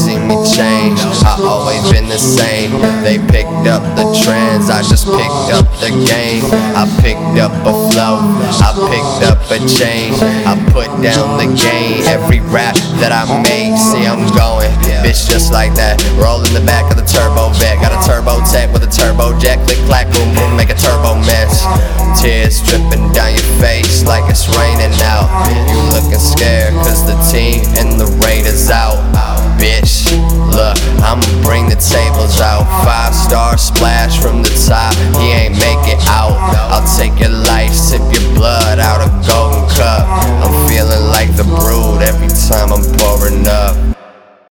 see me change. I always been the same. They picked up the trends, I just picked up the game. I picked up a flow, I picked up a chain. I put down the game. Every rap that I make, see I'm going, bitch, just like that. Roll in the back of the turbo vet. Got a turbo tech with a turbo jack. Click clack boom boom, make a turbo mess. Tears dripping down your face like it's raining out. You looking scared cause the team and the Raiders out. Bitch, look, I'ma bring the tables out.